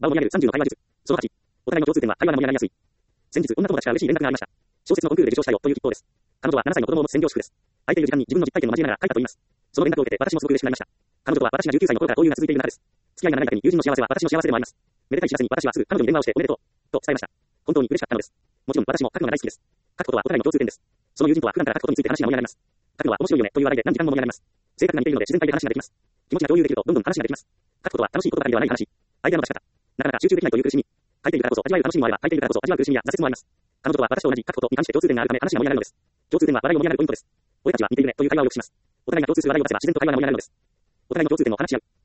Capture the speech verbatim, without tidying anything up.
場を盛り上げるさんじゅうの会話術。そのはち、お互いの共通点は会話が盛り上がりやすい。先日、女友達から嬉しい連絡がありました。小説のコンクールで受賞したよという一方です。彼女はななさいの子供を持つ専業主婦です。空いている時間に自分の実体験を交えながら書いたと言います。その連絡を受けて私もすごく嬉しくなりました。彼女とは私がじゅうきゅうさいの頃から交友が続いている中です。付き合いが長いだけに友人の幸せは私の幸せでもあります。めでたい知らせに私はすぐ彼女に電話をしておめでとうと伝えました。本当に嬉しかったのです。もちろん私も書くのが大好きです。書くことはお互いの共通点です。その友人とは普段から書くことについて話が盛り上がります。書くのは面白いよねという話題で何時間も盛り上がります。性格が似ているので自然体で話ができます。気持ちが共有できるとどんどん話ができます。書くことは楽しいことばかりではない話。相手の出し方。なかなか集中できないという苦しみ。書いているからこそ味わえる楽しみもあれば、書いているからこそ味わう苦しみや挫折もあります。彼女とは私と同じ書くことに関して共通点があるため話が盛り上がるのです。共通点は話題を盛り上がるポイントです。俺たちは似ているねという会話をよくします。お互いが共通する話題を出せば自然と会話が盛り上がるのです。お互いの共通点を話し合う。